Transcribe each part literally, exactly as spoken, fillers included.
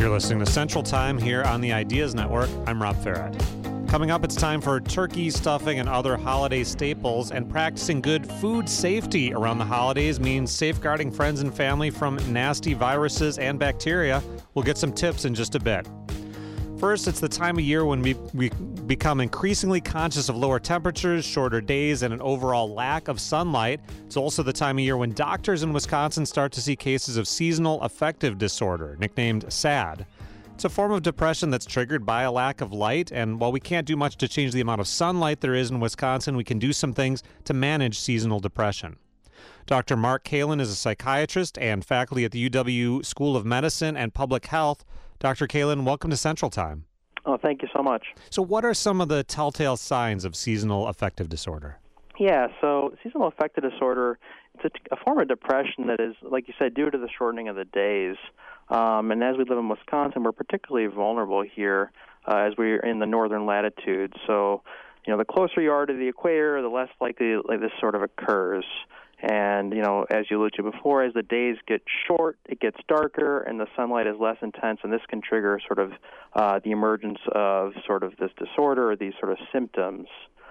You're listening to Central Time here on the Ideas Network. I'm Rob Farrett. Coming up, it's time for turkey, stuffing, and other holiday staples, and practicing good food safety around the holidays means safeguarding friends and family from nasty viruses and bacteria. We'll get some tips in just a bit. First, it's the time of year when we, we become increasingly conscious of lower temperatures, shorter days, and an overall lack of sunlight. It's also the time of year when doctors in Wisconsin start to see cases of seasonal affective disorder, nicknamed SAD. It's a form of depression that's triggered by a lack of light, and while we can't do much to change the amount of sunlight there is in Wisconsin, we can do some things to manage seasonal depression. Doctor Mark Kalin is a psychiatrist and faculty at the U W School of Medicine and Public Health. Doctor Kalin, welcome to Central Time. Oh, thank you so much. So what are some of the telltale signs of seasonal affective disorder? Yeah, so seasonal affective disorder, it's a, a form of depression that is, like you said, due to the shortening of the days. Um, and as we live in Wisconsin, we're particularly vulnerable here uh, as we're in the northern latitudes. So, you know, the closer you are to the equator, the less likely like, this sort of occurs. And, you know, as you alluded to before, as the days get short, it gets darker and the sunlight is less intense, and this can trigger sort of uh, the emergence of sort of this disorder or these sort of symptoms.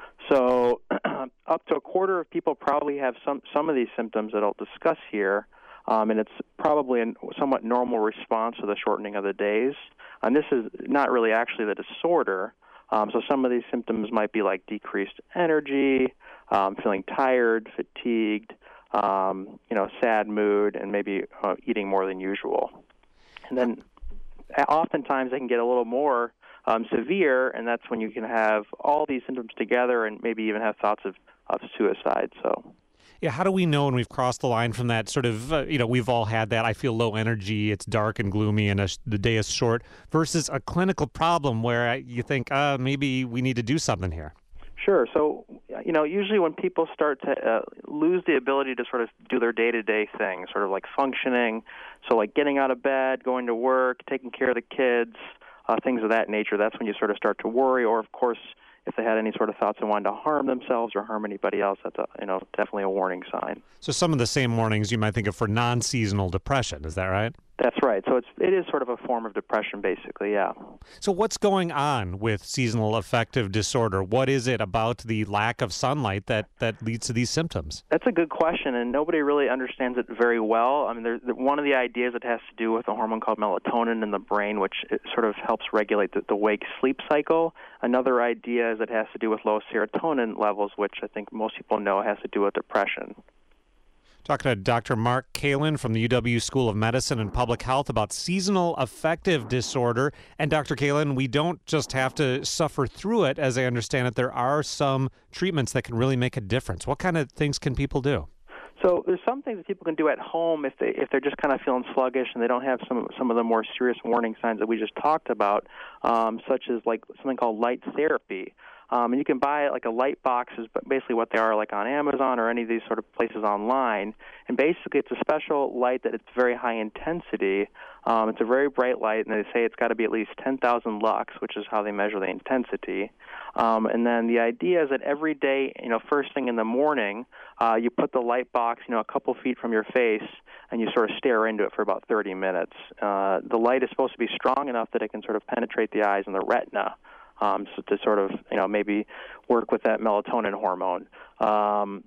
So up to a quarter of people probably have some, some of these symptoms that I'll discuss here, um, and it's probably a somewhat normal response to the shortening of the days. And this is not really actually the disorder. Um, so some of these symptoms might be like decreased energy, um, feeling tired, fatigued, um, you know, sad mood, and maybe uh, eating more than usual. And then oftentimes they can get a little more um, severe, and that's when you can have all these symptoms together and maybe even have thoughts of, of suicide. So. Yeah, how do we know when we've crossed the line from that sort of, uh, you know, we've all had that, I feel low energy, it's dark and gloomy, and a, the day is short, versus a clinical problem where you think, uh, maybe we need to do something here? Sure. So, you know, usually when people start to uh, lose the ability to sort of do their day-to-day things, sort of like functioning, so like getting out of bed, going to work, taking care of the kids, uh, things of that nature, that's when you sort of start to worry, or, of course, if they had any sort of thoughts of wanting to harm themselves or harm anybody else, that's a, you know, definitely a warning sign. So some of the same warnings you might think of for non-seasonal depression, is that right? That's right. So it's it is sort of a form of depression, basically, yeah. So what's going on with seasonal affective disorder? What is it about the lack of sunlight that, that leads to these symptoms? That's a good question, and nobody really understands it very well. I mean, there's, one of the ideas it has to do with a hormone called melatonin in the brain, which it sort of helps regulate the, the wake-sleep cycle. Another idea is it has to do with low serotonin levels, which I think most people know has to do with depression. Talking to Doctor Mark Kalin from the U W School of Medicine and Public Health about seasonal affective disorder. And Doctor Kalin, we don't just have to suffer through it. As I understand it, there are some treatments that can really make a difference. What kind of things can people do? So there's some things that people can do at home if they if they're just kind of feeling sluggish and they don't have some some of the more serious warning signs that we just talked about, um, such as like something called light therapy. Um, and you can buy like a light box is basically what they are like on Amazon or any of these sort of places online. And basically it's a special light that it's very high intensity. Um, it's a very bright light, and they say it's got to be at least ten thousand lux, which is how they measure the intensity. Um, and then the idea is that every day, you know, first thing in the morning, uh, you put the light box, you know, a couple feet from your face, and you sort of stare into it for about thirty minutes. Uh, the light is supposed to be strong enough that it can sort of penetrate the eyes and the retina. Um, so to sort of, you know, maybe work with that melatonin hormone. Um,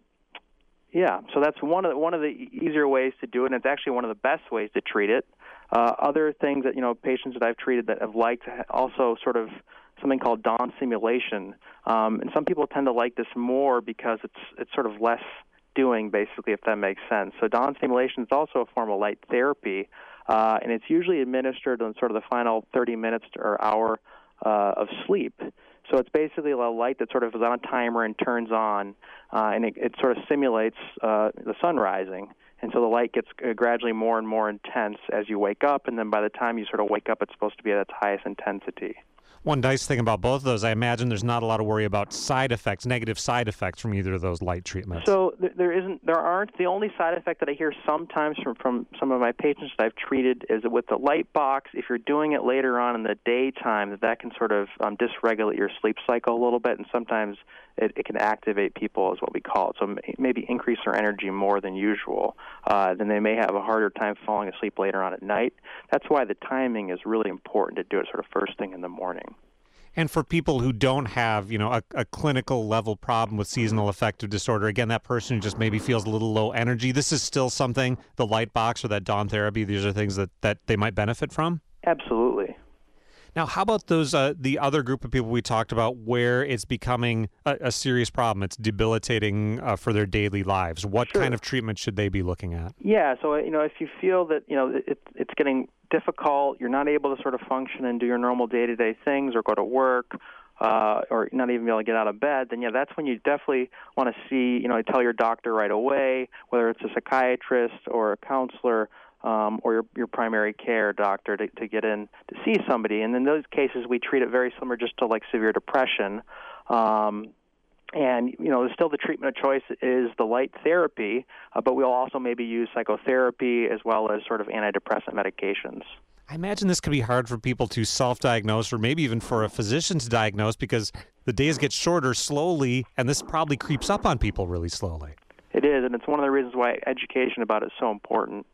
yeah, so that's one of the, one of the easier ways to do it, and it's actually one of the best ways to treat it. Uh, other things that, you know, patients that I've treated that have liked also sort of something called dawn stimulation. Um, and some people tend to like this more because it's it's sort of less doing, basically, if that makes sense. So dawn stimulation is also a form of light therapy, uh, and it's usually administered in sort of the final thirty minutes or hour Uh, of sleep. So it's basically a light that sort of is on a timer and turns on, uh, and it, it sort of simulates uh, the sun rising. And so the light gets uh, gradually more and more intense as you wake up, and then by the time you sort of wake up, it's supposed to be at its highest intensity. One nice thing about both of those, I imagine there's not a lot of worry about side effects, negative side effects from either of those light treatments. So th- there isn't, there aren't. The only side effect that I hear sometimes from, from some of my patients that I've treated is that with the light box, if you're doing it later on in the daytime, that that can sort of um, dysregulate your sleep cycle a little bit, and sometimes it, it can activate people, is what we call it. So maybe increase their energy more than usual. Uh, then they may have a harder time falling asleep later on at night. That's why the timing is really important to do it sort of first thing in the morning. And for people who don't have, you know, a, a clinical level problem with seasonal affective disorder, again, that person who just maybe feels a little low energy, this is still something, the light box or that dawn therapy, these are things that, that they might benefit from? Absolutely. Now, how about those uh, the other group of people we talked about where it's becoming a, a serious problem? It's debilitating uh, for their daily lives. What Sure. kind of treatment should they be looking at? Yeah, so, you know, if you feel that, you know, it, it's getting difficult, you're not able to sort of function and do your normal day-to-day things or go to work, uh, or not even be able to get out of bed, then, yeah, that's when you definitely want to see, you know, tell your doctor right away, whether it's a psychiatrist or a counselor, Um, or your, your primary care doctor to, to get in to see somebody. And in those cases, we treat it very similar just to like severe depression. Um, and, you know, still the treatment of choice is the light therapy, uh, but we'll also maybe use psychotherapy as well as sort of antidepressant medications. I imagine this could be hard for people to self-diagnose or maybe even for a physician to diagnose because the days get shorter slowly, and this probably creeps up on people really slowly. It is, and it's one of the reasons why education about it is so important.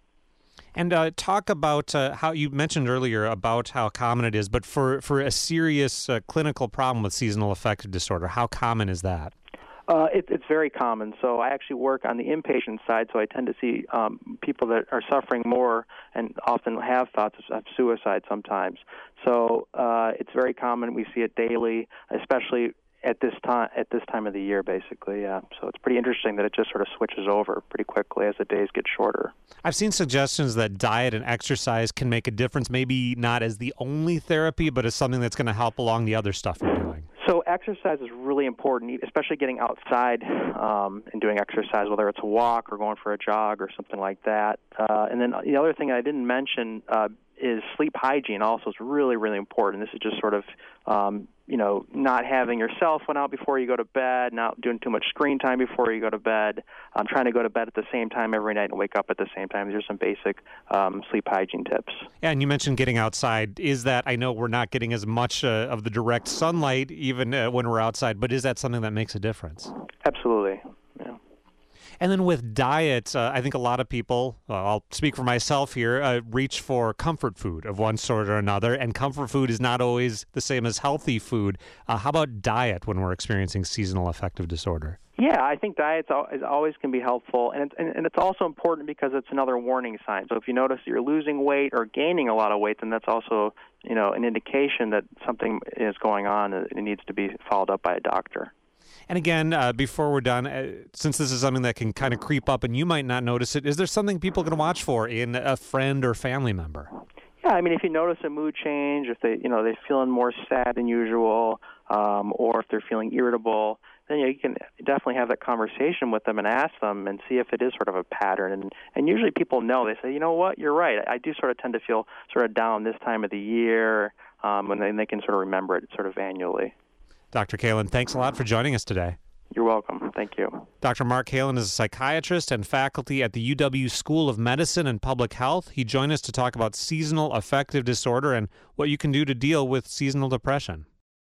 And uh, talk about uh, how you mentioned earlier about how common it is, but for, for a serious uh, clinical problem with seasonal affective disorder, how common is that? Uh, it, it's very common. So I actually work on the inpatient side, so I tend to see um, people that are suffering more and often have thoughts of suicide sometimes. So uh, it's very common. We see it daily, especially at this time at this time of the year, basically. Yeah. So it's pretty interesting that it just sort of switches over pretty quickly as the days get shorter. I've seen suggestions that diet and exercise can make a difference, maybe not as the only therapy, but as something that's going to help along the other stuff you're doing. So exercise is really important, especially getting outside um, and doing exercise, whether it's a walk or going for a jog or something like that. Uh, and then the other thing I didn't mention uh, is sleep hygiene also is really, really important. This is just sort of, um, you know, not having your cell phone out before you go to bed, not doing too much screen time before you go to bed, um, trying to go to bed at the same time every night and wake up at the same time. These are some basic um, sleep hygiene tips. Yeah, and you mentioned getting outside. Is that, I know we're not getting as much uh, of the direct sunlight even uh, when we're outside, but is that something that makes a difference? Absolutely. Yeah. And then with diet, uh, I think a lot of people, well, I'll speak for myself here, uh, reach for comfort food of one sort or another, and comfort food is not always the same as healthy food. Uh, how about diet when we're experiencing seasonal affective disorder? Yeah, I think diet is always can be helpful, and it's, and it's also important because it's another warning sign. So if you notice that you're losing weight or gaining a lot of weight, then that's also, you know, an indication that something is going on and it needs to be followed up by a doctor. And again, uh, before we're done, uh, since this is something that can kind of creep up and you might not notice it, is there something people can watch for in a friend or family member? Yeah, I mean, if you notice a mood change, if they, you know, they're feeling more sad than usual, um, or if they're feeling irritable, then you know, you can definitely have that conversation with them and ask them and see if it is sort of a pattern. And and usually people know. They say, you know what, you're right. I do sort of tend to feel sort of down this time of the year, um, and then they can sort of remember it sort of annually. Doctor Kalin, thanks a lot for joining us today. You're welcome. Thank you. Doctor Mark Kalin is a psychiatrist and faculty at the U W School of Medicine and Public Health. He joined us to talk about seasonal affective disorder and what you can do to deal with seasonal depression.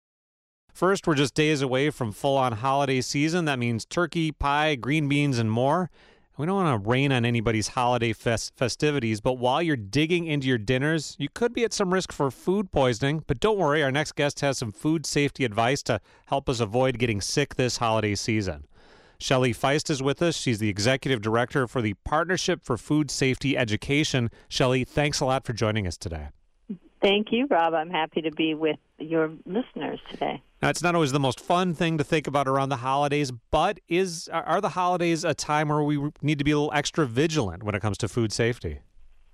First, we're just days away from full-on holiday season. That means turkey, pie, green beans, and more. We don't want to rain on anybody's holiday fest- festivities, but while you're digging into your dinners, you could be at some risk for food poisoning. But don't worry, our next guest has some food safety advice to help us avoid getting sick this holiday season. Shelley Feist is with us. She's the executive director for the Partnership for Food Safety Education. Shelley, thanks a lot for joining us today. Thank you, Rob. I'm happy to be with your listeners today. Now, it's not always the most fun thing to think about around the holidays, but is are the holidays a time where we need to be a little extra vigilant when it comes to food safety?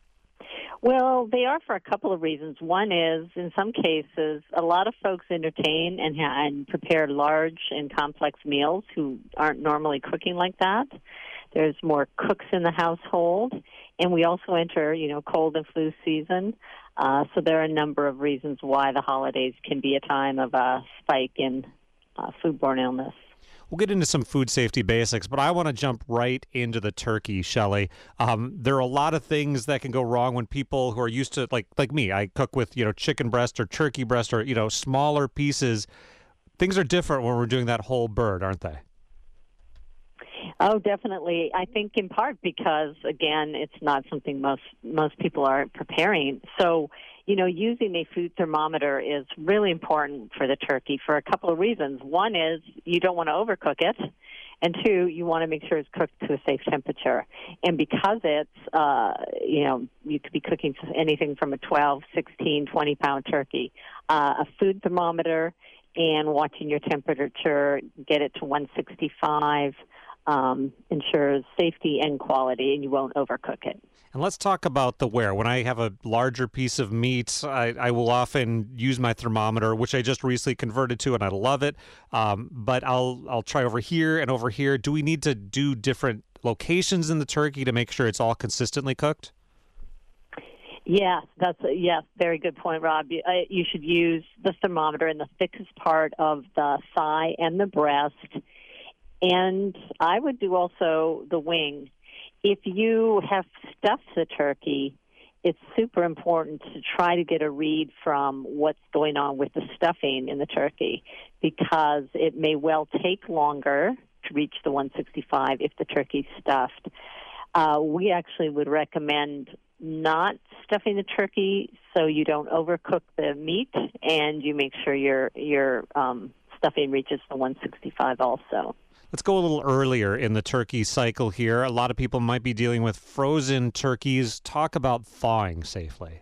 Well, they are for a couple of reasons. One is, in some cases, a lot of folks entertain and, ha- and prepare large and complex meals who aren't normally cooking like that. There's more cooks in the household, And we also enter, you know, cold and flu season. Uh, so there are a number of reasons why the holidays can be a time of a spike in uh, foodborne illness. We'll get into some food safety basics, but I want to jump right into the turkey, Shelley. Um, there are a lot of things that can go wrong when people who are used to, like like me, I cook with, you know, chicken breast or turkey breast or, you know, smaller pieces. Things are different when we're doing that whole bird, aren't they? Oh, definitely. I think in part because, again, it's not something most most people are preparing. So, you know, using a food thermometer is really important for the turkey for a couple of reasons. One is you don't want to overcook it, and two, you want to make sure it's cooked to a safe temperature. And because it's, uh, you know, you could be cooking anything from a twelve, sixteen, twenty-pound turkey, uh, a food thermometer and watching your temperature, get it to one sixty-five, Um, ensures safety and quality, and you won't overcook it. And let's talk about the wear. When I have a larger piece of meat, I, I will often use my thermometer, which I just recently converted to, and I love it. Um, but I'll I'll try over here and over here. Do we need to do different locations in the turkey to make sure it's all consistently cooked? Yes, that's a, yes, very good point, Rob. You, uh, you should use the thermometer in the thickest part of the thigh and the breast. And I would do also the wing. If you have stuffed the turkey, it's super important to try to get a read from what's going on with the stuffing in the turkey, because it may well take longer to reach the one sixty-five if the turkey's stuffed. Uh, we actually would recommend not stuffing the turkey so you don't overcook the meat and you make sure your your um, stuffing reaches the one sixty-five also. Let's go a little earlier in the turkey cycle here. A lot of people might be dealing with frozen turkeys. Talk about thawing safely.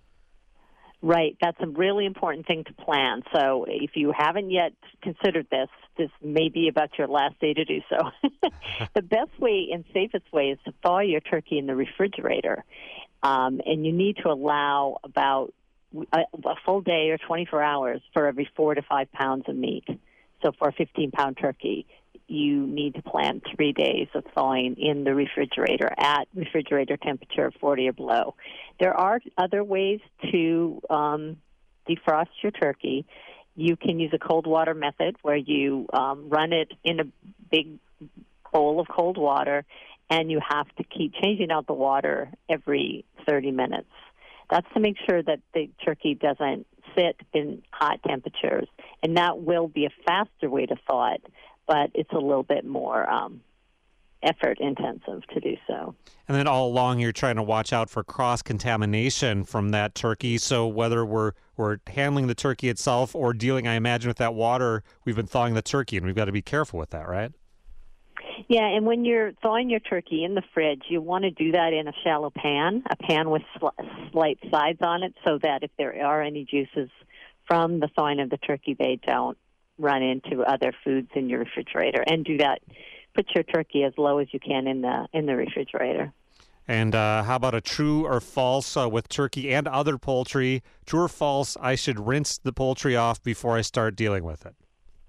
Right. That's a really important thing to plan. So if you haven't yet considered this, this may be about your last day to do so. The best way and safest way is to thaw your turkey in the refrigerator. Um, and you need to allow about a, a full day or twenty-four hours for every four to five pounds of meat. So for a fifteen-pound turkey, you need to plan three days of thawing in the refrigerator at refrigerator temperature of forty or below. There are other ways to um, defrost your turkey. You can use a cold water method where you um, run it in a big bowl of cold water, and you have to keep changing out the water every thirty minutes. That's to make sure that the turkey doesn't sit in hot temperatures, and that will be a faster way to thaw it, but it's a little bit more um, effort intensive to do so. And then all along you're trying to watch out for cross-contamination from that turkey, so whether we're we're handling the turkey itself or dealing, I imagine, with that water, we've been thawing the turkey, and we've got to be careful with that, right? Yeah, and when you're thawing your turkey in the fridge, you want to do that in a shallow pan, a pan with sl- slight sides on it, so that if there are any juices from the thawing of the turkey, they don't run into other foods in your refrigerator. And do that. Put your turkey as low as you can in the in the refrigerator. And uh, how about a true or false uh, with turkey and other poultry? True or false, I should rinse the poultry off before I start dealing with it?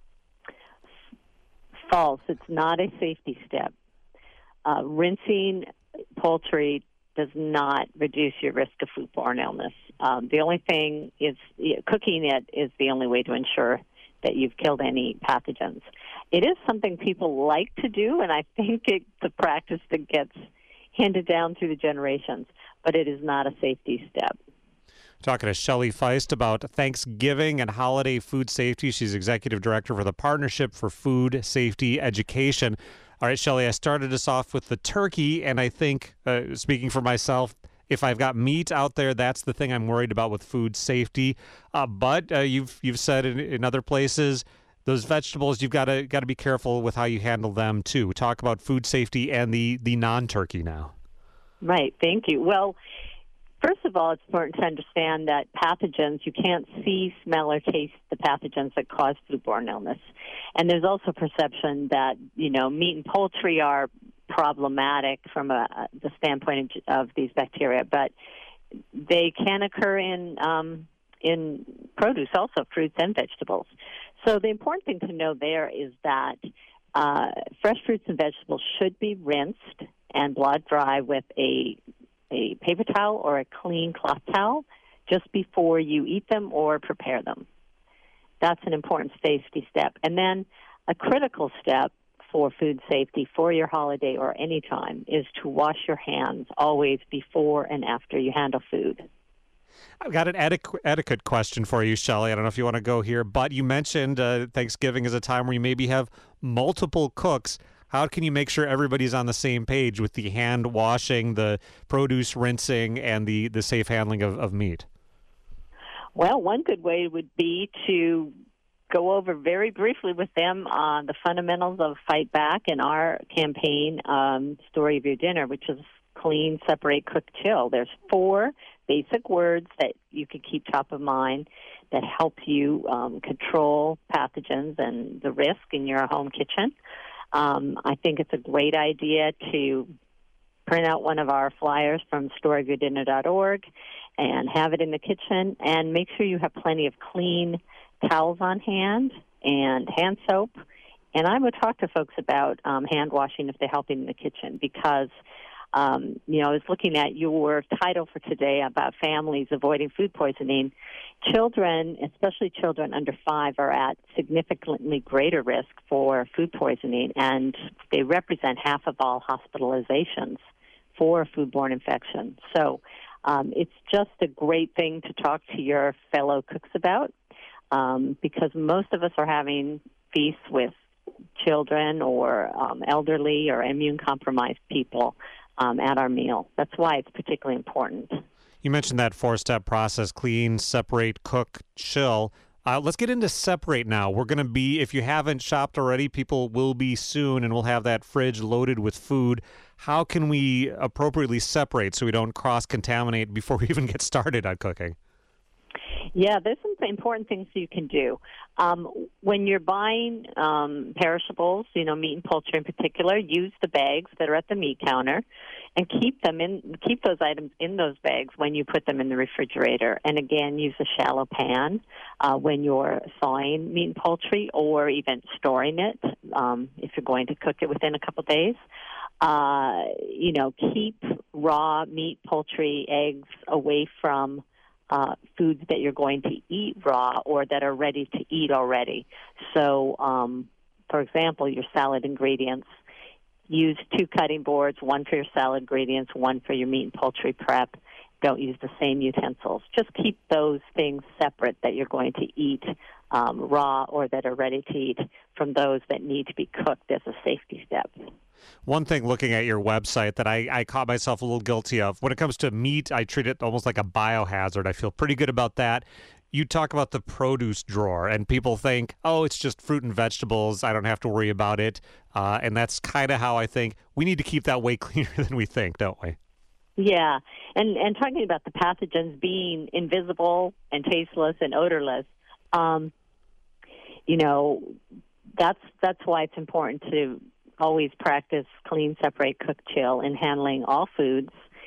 False. It's not a safety step. Uh, rinsing poultry does not reduce your risk of foodborne illness. Um, the only thing is yeah, cooking it is the only way to ensure that you've killed any pathogens. It is something people like to do, and I think it's a practice that gets handed down through the generations, but it is not a safety step. Talking to Shelley Feist about Thanksgiving and holiday food safety. She's executive director for the Partnership for Food Safety Education. All right, Shelley, I started us off with the turkey, and I think, uh, speaking for myself, if I've got meat out there, that's the thing I'm worried about with food safety. Uh, but uh, you've you've said in, in other places, those vegetables, you've got to got to be careful with how you handle them too. Talk about food safety and the the non-turkey now. Right. Thank you. Well, first of all, it's important to understand that pathogens, you can't see, smell, or taste the pathogens that cause foodborne illness. And there's also perception that, you know, meat and poultry are problematic from a, the standpoint of, of these bacteria, but they can occur in um, in produce also, fruits and vegetables. So the important thing to know there is that uh, fresh fruits and vegetables should be rinsed and blot dry with a a paper towel or a clean cloth towel just before you eat them or prepare them. That's an important safety step. And then a critical step for food safety for your holiday or any time is to wash your hands always before and after you handle food. I've got an etiquette, etiquette question for you, Shelley. I don't know if you want to go here, but you mentioned uh, Thanksgiving is a time where you maybe have multiple cooks. How can you make sure everybody's on the same page with the hand washing, the produce rinsing, and the, the safe handling of, of meat? Well, one good way would be to go over very briefly with them on the fundamentals of Fight Back and our campaign, um, Story of Your Dinner, which is clean, separate, cook, chill. There's four basic words that you can keep top of mind that help you um, control pathogens and the risk in your home kitchen. Um, I think it's a great idea to print out one of our flyers from story of your dinner dot org and have it in the kitchen, and make sure you have plenty of clean towels on hand and hand soap. And I would talk to folks about um, hand washing if they're helping in the kitchen, because Um, you know, I was looking at your title for today about families avoiding food poisoning. Children, especially children under five, are at significantly greater risk for food poisoning, and they represent half of all hospitalizations for foodborne infection. So um, it's just a great thing to talk to your fellow cooks about, um, because most of us are having feasts with children or um, elderly or immune-compromised people Um, at our meal. That's why it's particularly important. You mentioned that four-step process: clean, separate, cook, chill. Uh, let's get into separate now. We're going to be, if you haven't shopped already, people will be soon, and we'll have that fridge loaded with food. How can we appropriately separate so we don't cross-contaminate before we even get started on cooking? Yeah, there's some important things you can do. Um, when you're buying um, perishables, you know, meat and poultry in particular, use the bags that are at the meat counter, and keep them in. Keep those items in those bags when you put them in the refrigerator. And again, use a shallow pan uh, when you're thawing meat and poultry, or even storing it um, if you're going to cook it within a couple days. Uh, you know, keep raw meat, poultry, eggs away from Uh, foods that you're going to eat raw or that are ready to eat already. So, um, for example, your salad ingredients, use two cutting boards, one for your salad ingredients, one for your meat and poultry prep. Don't use the same utensils. Just keep those things separate that you're going to eat um, raw or that are ready to eat from those that need to be cooked as a safety step. One thing looking at your website that I, I caught myself a little guilty of, when it comes to meat, I treat it almost like a biohazard. I feel pretty good about that. You talk about the produce drawer, and people think, oh, it's just fruit and vegetables. I don't have to worry about it. Uh, and that's kind of how I think we need to keep that way cleaner than we think, don't we? Yeah, and, and talking about the pathogens being invisible and tasteless and odorless, um, you know, that's that's why it's important to always practice clean, separate, cook, chill in handling all foods,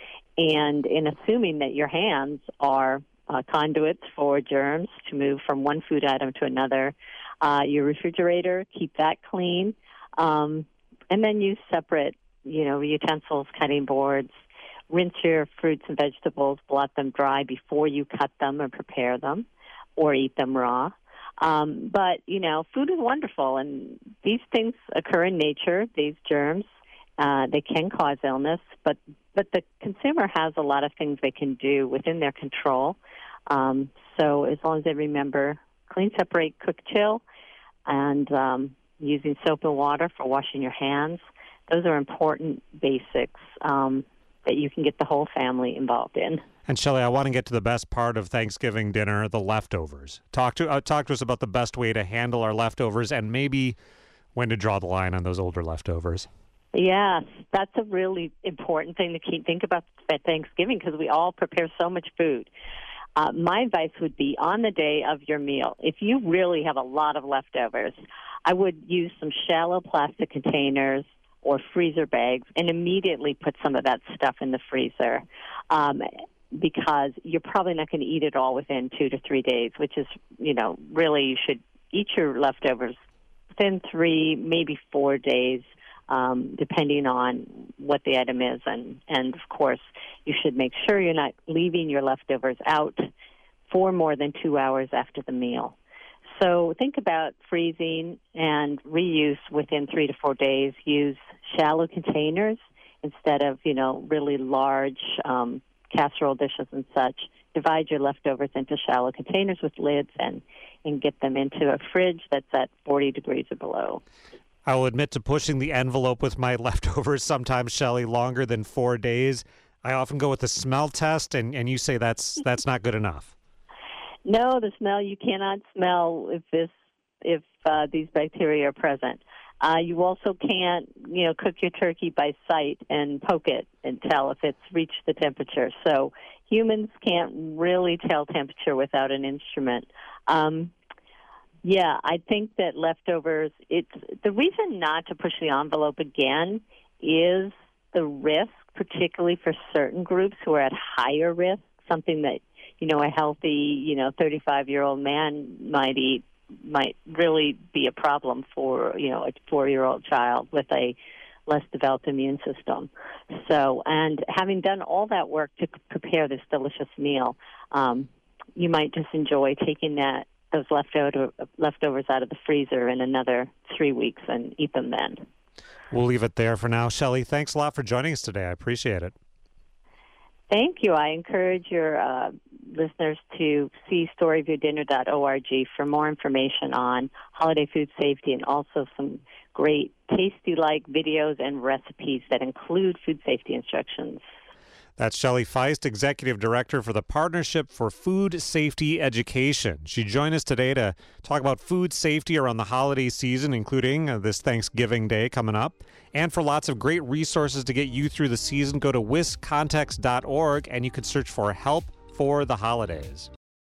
and in assuming that your hands are uh, conduits for germs to move from one food item to another. Uh, your refrigerator, keep that clean, um, and then use separate, you know, utensils, cutting boards. Rinse your fruits and vegetables, blot them dry before you cut them or prepare them or eat them raw. Um, but, you know, food is wonderful, and these things occur in nature, these germs. Uh, they can cause illness, but, but the consumer has a lot of things they can do within their control. Um, so as long as they remember clean, separate, cook, chill, and um, using soap and water for washing your hands, those are important basics um, that you can get the whole family involved in. And Shelley, I want to get to the best part of Thanksgiving dinner, the leftovers. Talk to uh, talk to us about the best way to handle our leftovers, and maybe when to draw the line on those older leftovers. Yes, that's a really important thing to keep think about at Thanksgiving, because we all prepare so much food. Uh, my advice would be on the day of your meal, if you really have a lot of leftovers, I would use some shallow plastic containers or freezer bags and immediately put some of that stuff in the freezer. Um, because you're probably not going to eat it all within two to three days, which is, you know, really you should eat your leftovers within three, maybe four days um, depending on what the item is. And, and, of course, you should make sure you're not leaving your leftovers out for more than two hours after the meal. So think about freezing and reuse within three to four days. Use shallow containers instead of, you know, really large um, casserole dishes and such. Divide your leftovers into shallow containers with lids and, and get them into a fridge that's at forty degrees or below. I will admit to pushing the envelope with my leftovers sometimes, Shelley, longer than four days. I often go with the smell test, and, and you say that's that's not good enough. No, the smell, you cannot smell if this if uh, these bacteria are present. Uh, you also can't, you know, cook your turkey by sight and poke it and tell if it's reached the temperature. So humans can't really tell temperature without an instrument. Um, yeah, I think that leftovers, it's the reason not to push the envelope again is the risk, particularly for certain groups who are at higher risk, something that, you know, a healthy, you know, thirty-five-year-old man might eat might really be a problem for, you know, a four-year-old child with a less developed immune system. So, and having done all that work to prepare this delicious meal, um, you might just enjoy taking that those leftover leftovers out of the freezer in another three weeks and eat them then. We'll leave it there for now. Shelley, thanks a lot for joining us today. I appreciate it. Thank you. I encourage your uh, listeners to see story view dinner dot org for more information on holiday food safety and also some great tasty-like videos and recipes that include food safety instructions. That's Shelley Feist, Executive Director for the Partnership for Food Safety Education. She joined us today to talk about food safety around the holiday season, including uh, this Thanksgiving Day coming up. And for lots of great resources to get you through the season, go to wiscontext dot org and you can search for Help for the Holidays.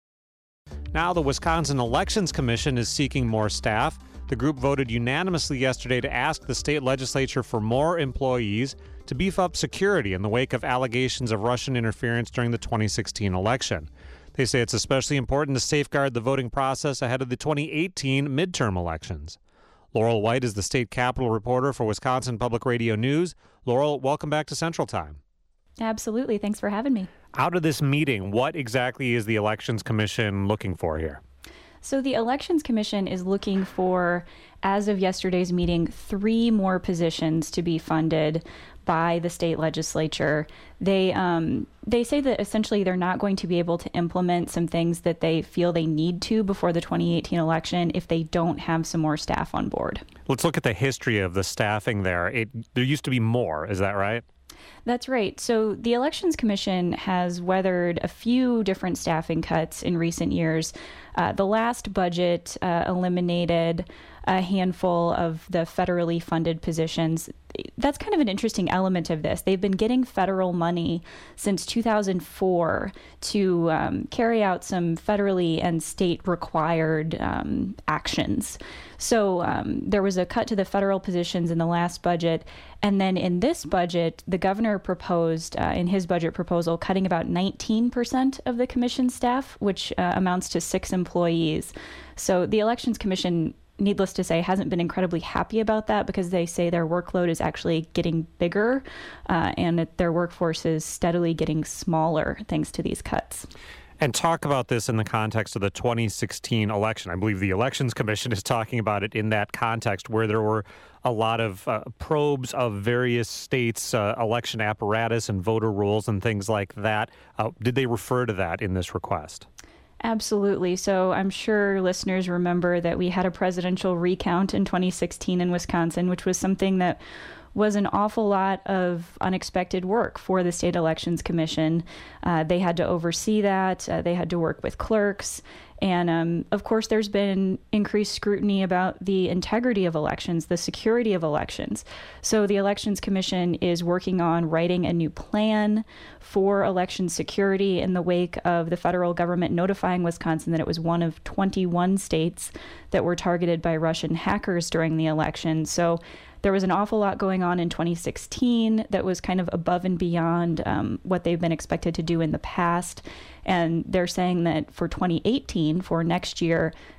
Now, the Wisconsin Elections Commission is seeking more staff. The group voted unanimously yesterday to ask the state legislature for more employees to beef up security in the wake of allegations of Russian interference during the twenty sixteen election. They say it's especially important to safeguard the voting process ahead of the twenty eighteen midterm elections. Laurel White is the state capitol reporter for Wisconsin Public Radio News. Laurel, welcome back to Central Time. Absolutely. Thanks for having me. Out of this meeting, what exactly is the Elections Commission looking for here? So the Elections Commission is looking for, as of yesterday's meeting, three more positions to be funded by the state legislature. They um, they say that essentially they're not going to be able to implement some things that they feel they need to before the twenty eighteen election if they don't have some more staff on board. Let's look at the history of the staffing there. It, there used to be more, is that right? That's right. So the Elections Commission has weathered a few different staffing cuts in recent years. Uh, the last budget uh, eliminated a handful of the federally funded positions. That's kind of an interesting element of this. They've been getting federal money since two thousand four to um, carry out some federally and state required um, actions. So um, there was a cut to the federal positions in the last budget. And then in this budget, the governor proposed, uh, in his budget proposal, cutting about nineteen percent of the commission staff, which uh, amounts to six employees. So the Elections Commission, needless to say, hasn't been incredibly happy about that because they say their workload is actually getting bigger uh, and that their workforce is steadily getting smaller thanks to these cuts. And talk about this in the context of the twenty sixteen election. I believe the Elections Commission is talking about it in that context where there were a lot of uh, probes of various states' uh, election apparatus and voter rules and things like that. Uh, did they refer to that in this request? Absolutely. So I'm sure listeners remember that we had a presidential recount in twenty sixteen in Wisconsin, which was something that was an awful lot of unexpected work for the State Elections Commission. Uh, they had to oversee that. Uh, they had to work with clerks. And um, of course, there's been increased scrutiny about the integrity of elections, the security of elections. So the Elections Commission is working on writing a new plan for election security in the wake of the federal government notifying Wisconsin that it was one of twenty-one states that were targeted by Russian hackers during the election. So there was an awful lot going on in twenty sixteen that was kind of above and beyond um, what they've been expected to do in the past. And they're saying that for twenty eighteen, for next year,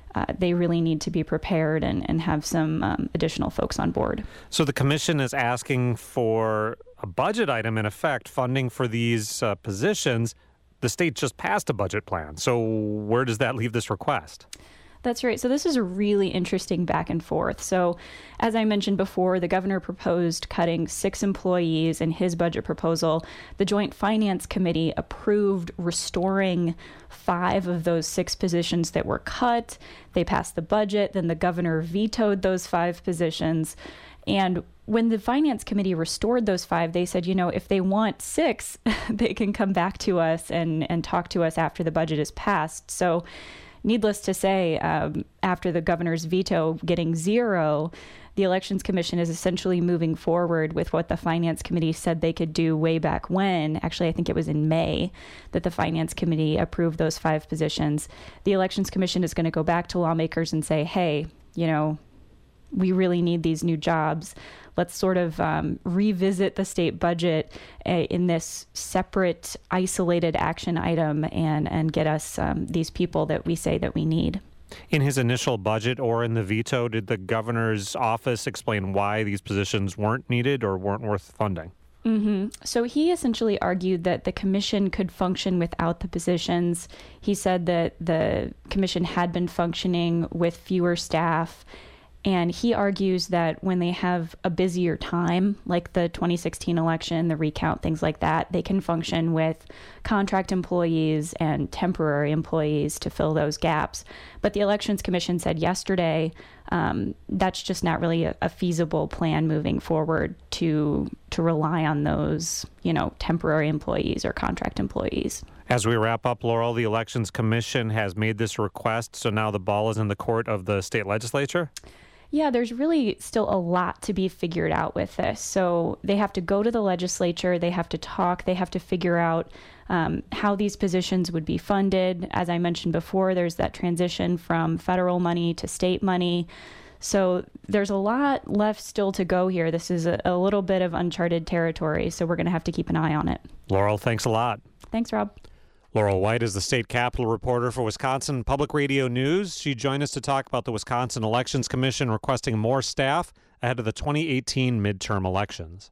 uh, they really need to be prepared and, and have some um, additional folks on board. So the commission is asking for a budget item, in effect, funding for these uh, positions. The state just passed a budget plan. So where does that leave this request? That's right. So this is a really interesting back and forth. So as I mentioned before, the governor proposed cutting six employees in his budget proposal. The Joint Finance Committee approved restoring five of those six positions that were cut. They passed the budget. Then the governor vetoed those five positions. And when the Finance Committee restored those five, they said, you know, if they want six, they can come back to us and, and talk to us after the budget is passed. So needless to say, um, after the governor's veto getting zero, the Elections Commission is essentially moving forward with what the Finance Committee said they could do way back when. Actually, I think it was in May that the Finance Committee approved those five positions. The Elections Commission is going to go back to lawmakers and say, hey, you know, we really need these new jobs. Let's sort of um, revisit the state budget uh, in this separate, isolated action item and, and get us um, these people that we say that we need. In his initial budget or in the veto, did the governor's office explain why these positions weren't needed or weren't worth funding? Mm-hmm. So he essentially argued that the commission could function without the positions. He said that the commission had been functioning with fewer staff. And he argues that when they have a busier time, like the twenty sixteen election, the recount, things like that, they can function with contract employees and temporary employees to fill those gaps. But the Elections Commission said yesterday um, that's just not really a, a feasible plan moving forward to to rely on those, you know, temporary employees or contract employees. As we wrap up, Laurel, the Elections Commission has made this request, so now the ball is in the court of the state legislature? Yeah, there's really still a lot to be figured out with this. So they have to go to the legislature, they have to talk, they have to figure out um, how these positions would be funded. As I mentioned before, there's that transition from federal money to state money. So there's a lot left still to go here. This is a, a little bit of uncharted territory, so we're going to have to keep an eye on it. Laurel, thanks a lot. Thanks, Rob. Laurel White is the state capitol reporter for Wisconsin Public Radio News. She joined us to talk about the Wisconsin Elections Commission requesting more staff ahead of the twenty eighteen midterm elections.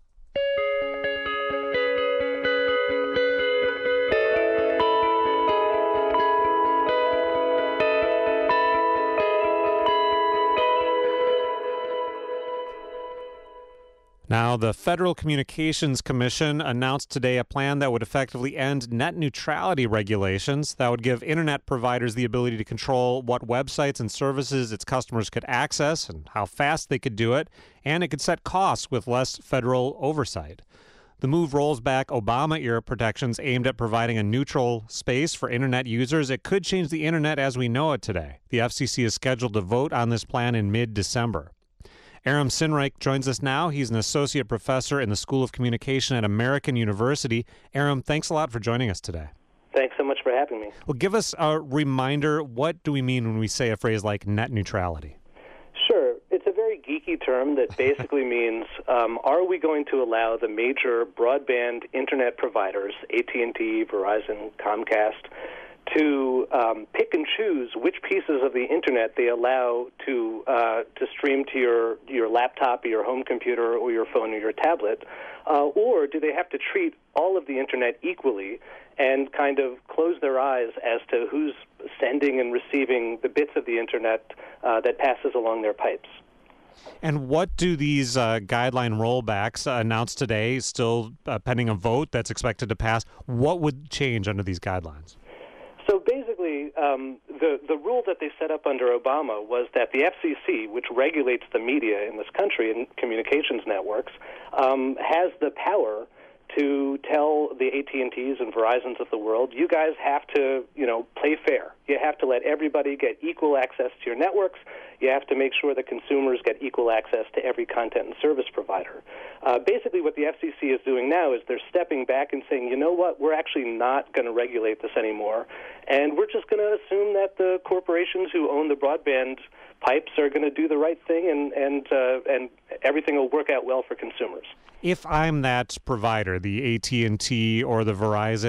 Now, the Federal Communications Commission announced today a plan that would effectively end net neutrality regulations that would give internet providers the ability to control what websites and services its customers could access and how fast they could do it, and it could set costs with less federal oversight. The move rolls back Obama-era protections aimed at providing a neutral space for internet users. It could change the internet as we know it today. The F C C is scheduled to vote on this plan in mid-December. Aram Sinreich joins us now. He's an associate professor in the School of Communication at American University. Aram, thanks a lot for joining us today. Thanks so much for having me. Well, give us a reminder. What do we mean when we say a phrase like net neutrality? Sure. It's a very geeky term that basically means, um, are we going to allow the major broadband internet providers, A T and T, Verizon, Comcast, to um, pick and choose which pieces of the internet they allow to uh, to stream to your your laptop, or your home computer, or your phone, or your tablet, uh, or do they have to treat all of the internet equally and kind of close their eyes as to who's sending and receiving the bits of the internet uh, that passes along their pipes? And what do these uh, guideline rollbacks uh, announced today, still uh, pending a vote that's expected to pass? What would change under these guidelines? So basically, um, the, the rule that they set up under Obama was that the F C C, which regulates the media in this country and communications networks, um, has the power to tell the A T and T's and Verizons of the world, you guys have to, you know, play fair. You have to let everybody get equal access to your networks. You have to make sure that consumers get equal access to every content and service provider. Uh, basically, what the F C C is doing now is they're stepping back and saying, you know what, we're actually not going to regulate this anymore, and we're just going to assume that the corporations who own the broadband pipes are going to do the right thing, and and uh, and everything will work out well for consumers. If I'm that provider, the A T and T or the Verizon,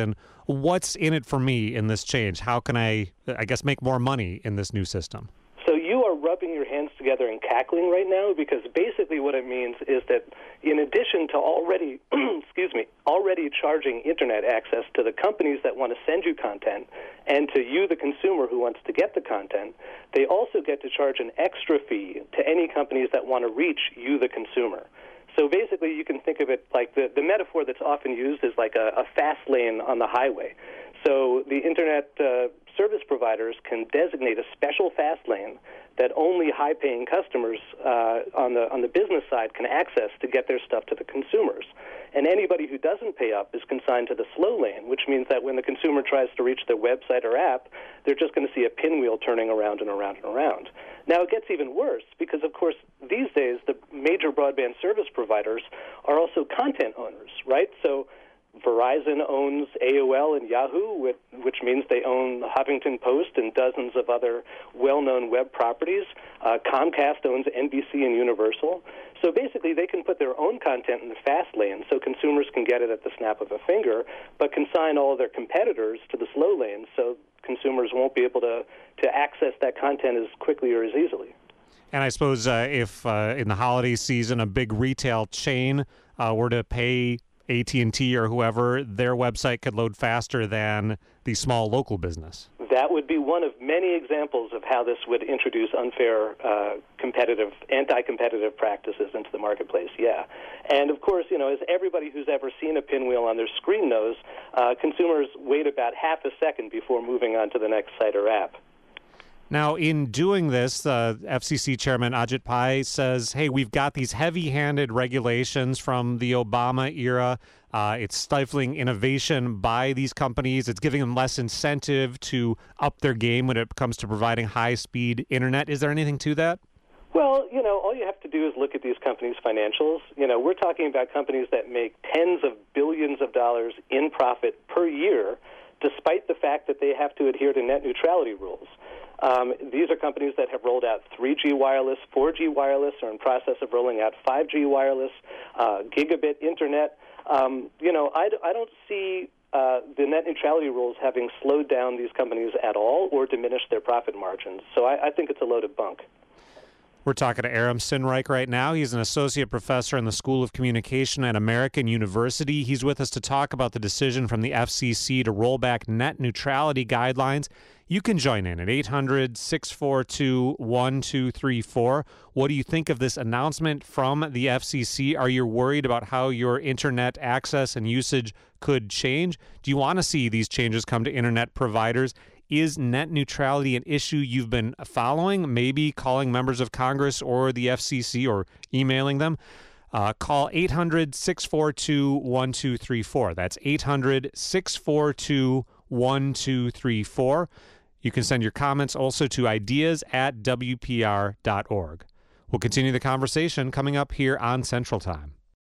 What's in it for me in this change? How can I, I guess, make more money in this new system? So you are rubbing your hands together and cackling right now, because basically what it means is that in addition to already, excuse me, already charging internet access to the companies that want to send you content and to you, the consumer who wants to get the content, they also get to charge an extra fee to any companies that want to reach you, the consumer. So basically you can think of it like the, the metaphor that's often used is like a, a fast lane on the highway. So the internet uh, service providers can designate a special fast lane that only high-paying customers uh, on the on the business side can access to get their stuff to the consumers. And anybody who doesn't pay up is consigned to the slow lane, which means that when the consumer tries to reach their website or app, they're just going to see a pinwheel turning around and around and around. Now, it gets even worse because, of course, these days the major broadband service providers are also content owners, right? So Verizon owns A O L and Yahoo, which means they own the Huffington Post and dozens of other well-known web properties. Uh, Comcast owns N B C and Universal. So basically, they can put their own content in the fast lane so consumers can get it at the snap of a finger, but consign all of their competitors to the slow lane so consumers won't be able to, to access that content as quickly or as easily. And I suppose uh, if uh, in the holiday season a big retail chain uh, were to pay A T and T or whoever, their website could load faster than the small local business. That would be one of many examples of how this would introduce unfair, uh, competitive, anti-competitive practices into the marketplace, yeah. And, of course, you know, as everybody who's ever seen a pinwheel on their screen knows, uh, consumers wait about half a second before moving on to the next site or app. Now, in doing this, uh, F C C Chairman Ajit Pai says, hey, we've got these heavy-handed regulations from the Obama era. Uh, it's stifling innovation by these companies. It's giving them less incentive to up their game when it comes to providing high-speed internet. Is there anything to that? Well, you know, all you have to do is look at these companies' financials. You know, we're talking about companies that make tens of billions of dollars in profit per year, despite the fact that they have to adhere to net neutrality rules. Um, these are companies that have rolled out three G wireless, four G wireless, or in process of rolling out five G wireless, uh, gigabit internet. Um, you know, I, I don't see uh, the net neutrality rules having slowed down these companies at all or diminished their profit margins. So I, I think it's a load of bunk. We're talking to Aram Sinreich right now. He's an associate professor in the School of Communication at American University. He's with us to talk about the decision from the F C C to roll back net neutrality guidelines. You can join in at eight hundred, six four two, one two three four. What do you think of this announcement from the F C C? Are you worried about how your internet access and usage could change? Do you want to see these changes come to internet providers? Is net neutrality an issue you've been following? Maybe calling members of Congress or the F C C or emailing them? Uh, call eight hundred, six four two, one two three four. That's eight hundred, six four two, one two three four. You can send your comments also to ideas at W P R dot org. We'll continue the conversation coming up here on Central Time.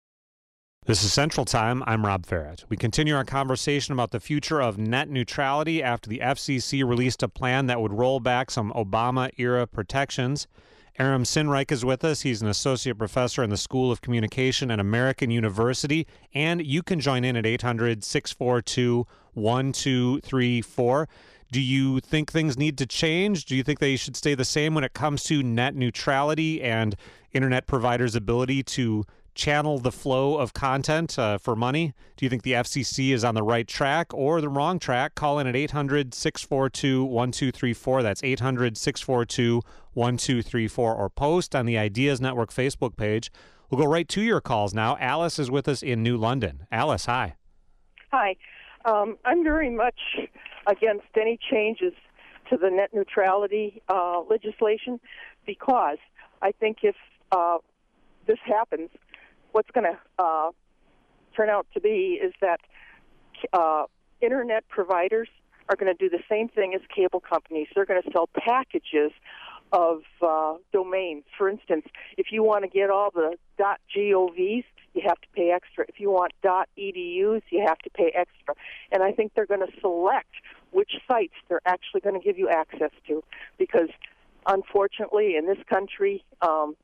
This is Central Time. I'm Rob Ferret. We continue our conversation about the future of net neutrality after the F C C released a plan that would roll back some Obama-era protections. Aram Sinreich is with us. He's an associate professor in the School of Communication at American University. And you can join in at eight hundred, six four two, one two three four. Do you think things need to change? Do you think they should stay the same when it comes to net neutrality and internet providers' ability to channel the flow of content uh, for money? Do you think the F C C is on the right track or the wrong track? Call in at eight hundred, six four two, one two three four. That's eight hundred, six four two, one two three four. Or post on the Ideas Network Facebook page. We'll go right to your calls now. Alice is with us in New London. Alice, hi. Hi. Um, I'm very much against any changes to the net neutrality uh, legislation because I think if uh, this happens, what's going to uh, turn out to be is that uh, internet providers are going to do the same thing as cable companies. They're going to sell packages of uh, domains. For instance, if you want to get all the .govs, you have to pay extra. If you want .edus, you have to pay extra. And I think they're going to select which sites they're actually going to give you access to because, unfortunately, in this country, um,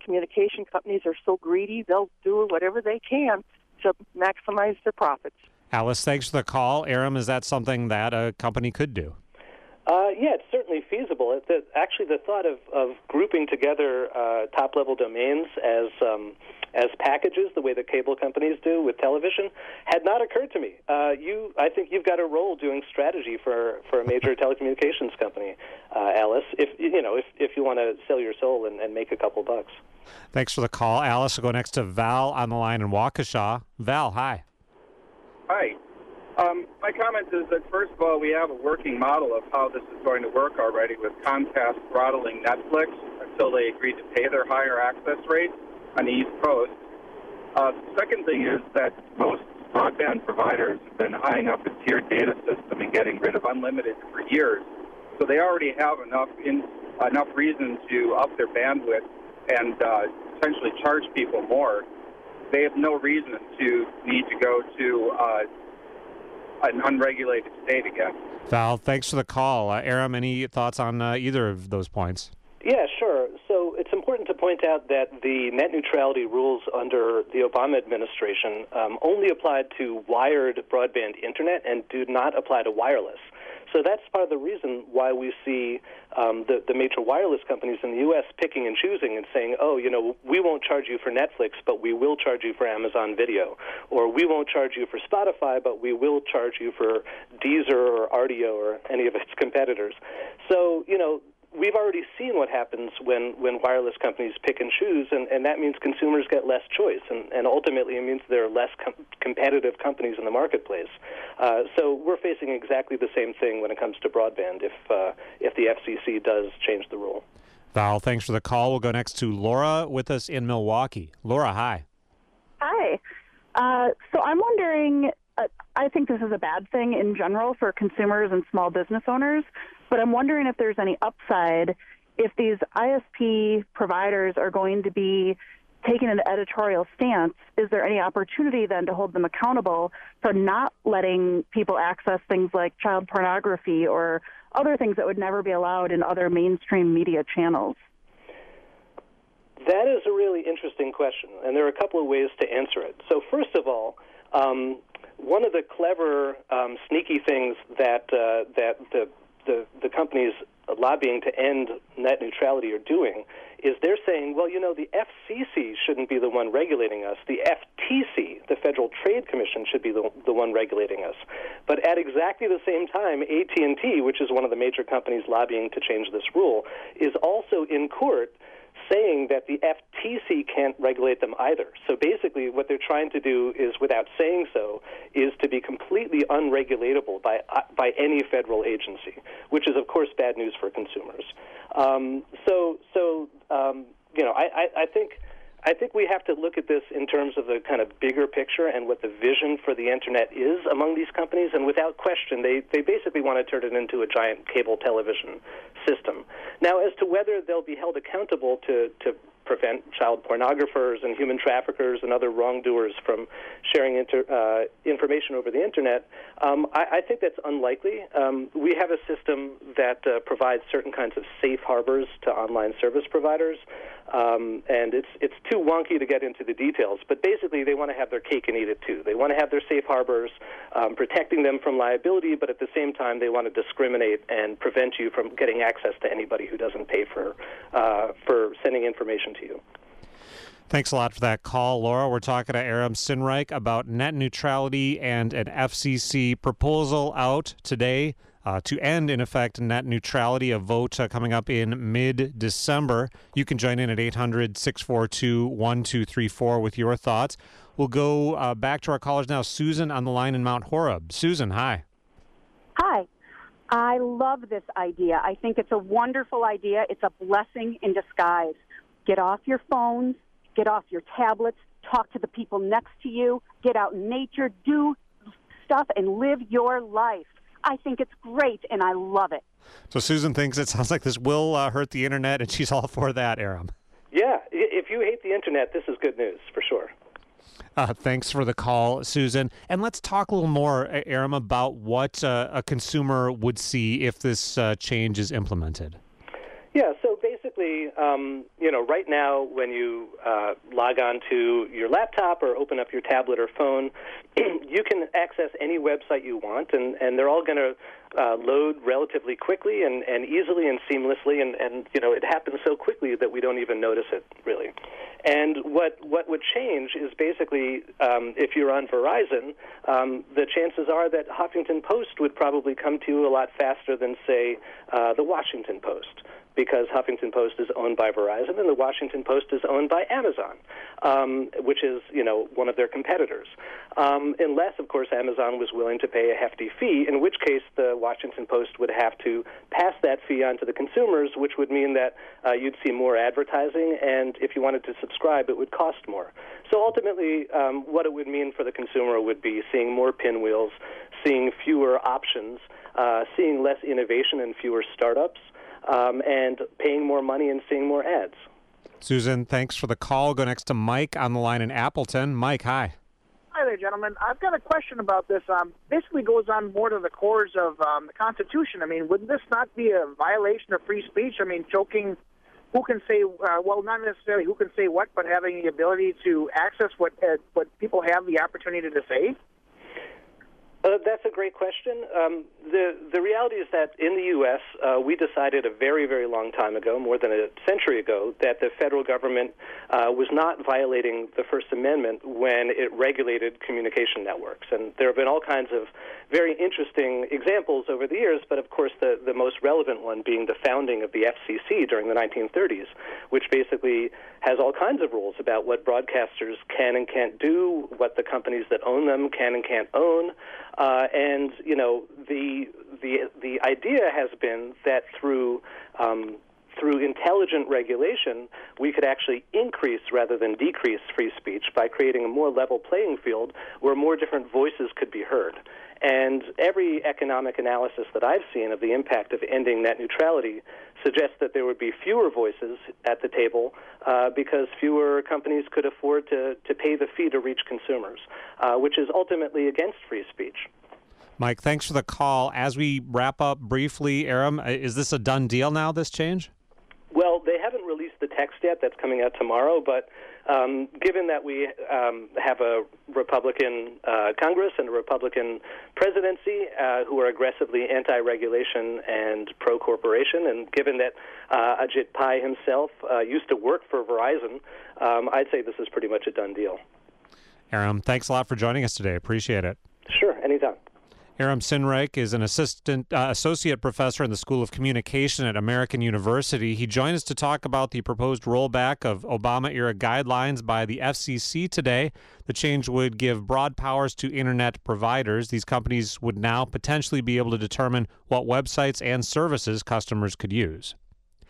telecommunication companies are so greedy, they'll do whatever they can to maximize their profits. Alice, thanks for the call. Aram, is that something that a company could do? Uh, yeah, it's certainly feasible. It, the, actually, the thought of, of grouping together uh, top-level domains as um, as packages, the way the cable companies do with television, had not occurred to me. Uh, you, I think you've got a role doing strategy for, for a major telecommunications company, uh, Alice. If you know, if, if you want to sell your soul and, and make a couple bucks. Thanks for the call, Alice. We'll go next to Val on the line in Waukesha. Val, hi. Hi. Um, my comment is that, first of all, we have a working model of how this is going to work already with Comcast throttling Netflix until they agree to pay their higher access rates on the East Coast. Uh, the second thing is that most broadband providers have been eyeing up a tiered data system and getting rid of unlimited for years. So they already have enough in, enough reason to up their bandwidth and uh, essentially charge people more. They have no reason to need to go to uh, an unregulated state again. Val, thanks for the call. Uh, Aram, any thoughts on uh, either of those points? Yeah, sure. So it's important to point out that the net neutrality rules under the Obama administration um, only applied to wired broadband internet and do not apply to wireless. So that's part of the reason why we see um, the, the major wireless companies in the U S picking and choosing and saying, oh, you know, we won't charge you for Netflix, but we will charge you for Amazon Video. Or we won't charge you for Spotify, but we will charge you for Deezer or Rdio or any of its competitors. So, you know, we've already seen what happens when, when wireless companies pick and choose, and, and that means consumers get less choice, and, and ultimately it means there are less com- competitive companies in the marketplace. Uh, so we're facing exactly the same thing when it comes to broadband if, uh, if the F C C does change the rule. Val, thanks for the call. We'll go next to Laura with us in Milwaukee. Laura, hi. Hi. Uh, so I'm wondering, uh, I think this is a bad thing in general for consumers and small business owners, but I'm wondering if there's any upside if these I S P providers are going to be taking an editorial stance. Is there any opportunity then to hold them accountable for not letting people access things like child pornography or other things that would never be allowed in other mainstream media channels? That is a really interesting question, and there are a couple of ways to answer it. So first of all, um, one of the clever, um, sneaky things that uh, that the The, the companies lobbying to end net neutrality are doing is they're saying, well, you know, the F C C shouldn't be the one regulating us. The F T C, the Federal Trade Commission, should be the, the one regulating us. But at exactly the same time, A T and T, which is one of the major companies lobbying to change this rule, is also in court saying that the F T C can't regulate them either. So basically what they're trying to do is, without saying so, is to be completely unregulatable by uh, by any federal agency, which is, of course, bad news for consumers. Um, so, so um, you know, I, I, I think I think we have to look at this in terms of the kind of bigger picture and what the vision for the Internet is among these companies. And without question, they, they basically want to turn it into a giant cable television system. Now, as to whether they'll be held accountable to, to prevent child pornographers and human traffickers and other wrongdoers from sharing inter, uh, information over the Internet, um, I, I think that's unlikely. Um, we have a system that uh, provides certain kinds of safe harbors to online service providers, um, and it's it's too wonky to get into the details, but basically they want to have their cake and eat it too. They want to have their safe harbors um, protecting them from liability, but at the same time they want to discriminate and prevent you from getting access to anybody who doesn't pay for uh, for sending information to you. Thanks a lot for that call, Laura. We're talking to Aram Sinreich about net neutrality and an F C C proposal out today uh, to end, in effect, net neutrality, a vote uh, coming up in mid-December. You can join in at eight hundred, six four two, one two three four with your thoughts. We'll go uh, back to our callers now. Susan on the line in Mount Horeb. Susan, hi. Hi. I love this idea. I think it's a wonderful idea. It's a blessing in disguise. Get off your phones, get off your tablets, talk to the people next to you, get out in nature, do stuff, and live your life. I think it's great, and I love it. So Susan thinks it sounds like this will uh, hurt the Internet, and she's all for that, Aram. Yeah, if you hate the Internet, this is good news, for sure. Uh, thanks for the call, Susan. And let's talk a little more, Aram, about what uh, a consumer would see if this uh, change is implemented. Yeah, so basically, basically, um, you know, right now when you uh, log on to your laptop or open up your tablet or phone, you can access any website you want, and, and they're all going to uh, load relatively quickly and, and easily and seamlessly, and, and, you know, it happens so quickly that we don't even notice it, really. And what what would change is basically, um, if you're on Verizon, um, the chances are that Huffington Post would probably come to you a lot faster than, say, uh, the Washington Post, because Huffington Post is owned by Verizon and the Washington Post is owned by Amazon, um, which is, you know, one of their competitors. Um, unless, of course, Amazon was willing to pay a hefty fee, in which case the Washington Post would have to pass that fee on to the consumers, which would mean that uh, you'd see more advertising, and if you wanted to subscribe, it would cost more. So ultimately, um, what it would mean for the consumer would be seeing more pinwheels, seeing fewer options, uh, seeing less innovation and fewer startups, Um, and paying more money and seeing more ads. Susan, thanks for the call. Go next to Mike on the line in Appleton. Mike, hi. Hi there, gentlemen. I've got a question about this. Um, basically goes on more to the cores of um, the Constitution. I mean, wouldn't this not be a violation of free speech? I mean, choking who can say, uh, well, not necessarily who can say what, but having the ability to access what uh, what people have the opportunity to say? Uh, that's a great question. Um, the the reality is that in the U S, uh, we decided a very, very long time ago, more than a century ago, that the federal government uh, was not violating the First Amendment when it regulated communication networks. And there have been all kinds of very interesting examples over the years, but of course the, the most relevant one being the founding of the F C C during the nineteen thirties, which basically has all kinds of rules about what broadcasters can and can't do, what the companies that own them can and can't own. Uh, and, you know, the the the idea has been that through um, through intelligent regulation, we could actually increase rather than decrease free speech by creating a more level playing field where more different voices could be heard. And every economic analysis that I've seen of the impact of ending net neutrality suggests that there would be fewer voices at the table uh, because fewer companies could afford to, to pay the fee to reach consumers, uh, which is ultimately against free speech. Mike, thanks for the call. As we wrap up briefly, Aram, is this a done deal now, this change? Well, they haven't released the text yet. That's coming out tomorrow. But um, given that we um, have a Republican uh, Congress and a Republican presidency uh, who are aggressively anti-regulation and pro-corporation, and given that uh, Ajit Pai himself uh, used to work for Verizon, um, I'd say this is pretty much a done deal. Aram, thanks a lot for joining us today. Appreciate it. Sure, anytime. Aram Sinreich is an assistant uh, associate professor in the School of Communication at American University. He joined us to talk about the proposed rollback of Obama-era guidelines by the F C C today. The change would give broad powers to Internet providers. These companies would now potentially be able to determine what websites and services customers could use.